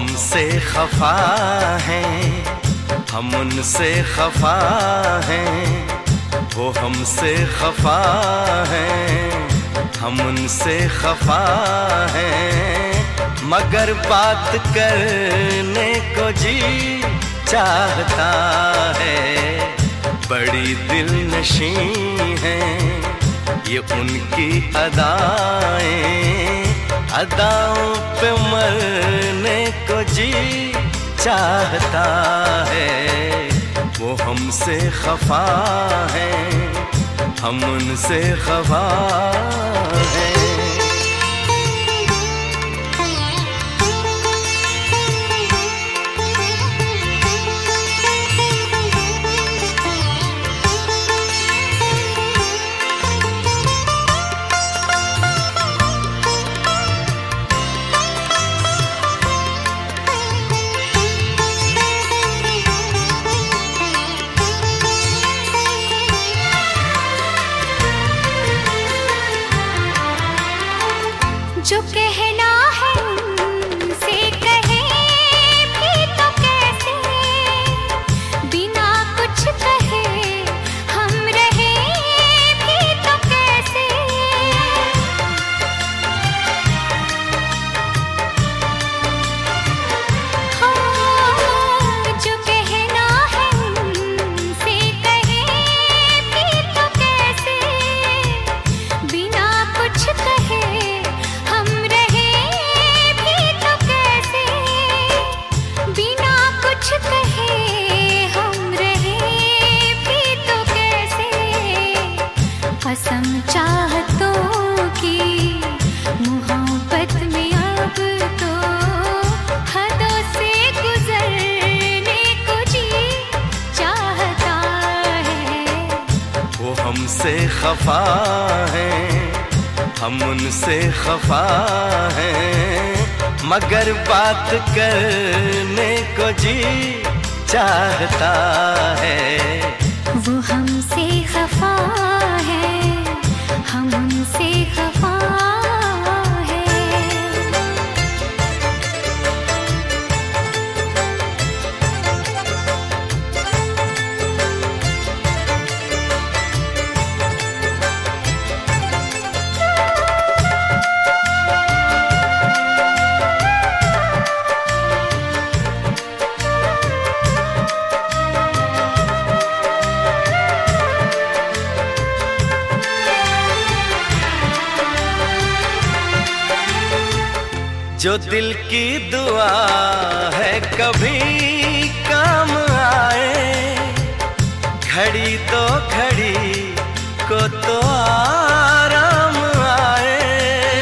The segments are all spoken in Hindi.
हमसे खफा हैं, हम उनसे खफा हैं। वो हमसे खफा हैं, हम उनसे खफा हैं। मगर बात करने को जी चाहता है। बड़ी दिलनशी हैं ये उनकी अदाएं, अदाओं पे मरने को जी चाहता है। वो हमसे खफा हैं, हम उनसे खफा हैं। जो कहना है उनसे कहे भी तो कैसे, बिना कुछ कहे हम रहे भी तो कैसे। हाँ, जो कहना है उनसे कहे भी तो कैसे, बिना कुछ कहे कसम चाहतों की मोहब्बत में अब तो हदों से गुजरने को जी चाहता है। वो हमसे खफा हैं, हम उनसे खफा हैं। मगर बात करने को जी चाहता है। वो हमसे खफा है, हम उनसे खफा है। जो दिल की दुआ है कभी काम आए, घड़ी तो घड़ी को तो आराम आए।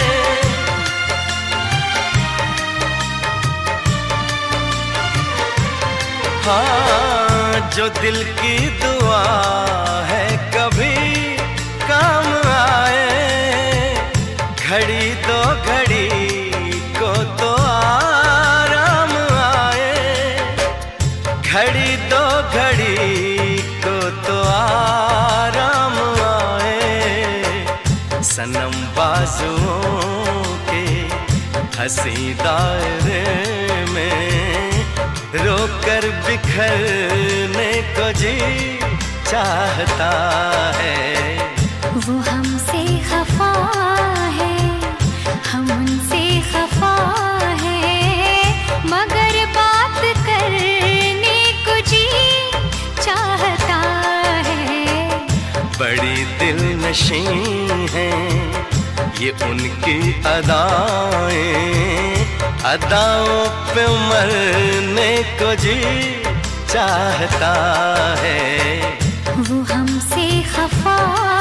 हाँ, जो दिल की दुआ है कभी काम आए, घड़ी तो घड़ी को तो आराम आए। घड़ी दो घड़ी को तो आराम आए। सनम बाजुओं के हंसी दायरे में रोकर बिखरने को जी चाहता है। वो हमसे खफा है, हम उनसे खफा है। मगर बात करने को जी चाहता है। बड़ी दिलनशी हैं ये उनकी अदाएं, अदाओं पे मरने को जी चाहता है। वो हमसे खफा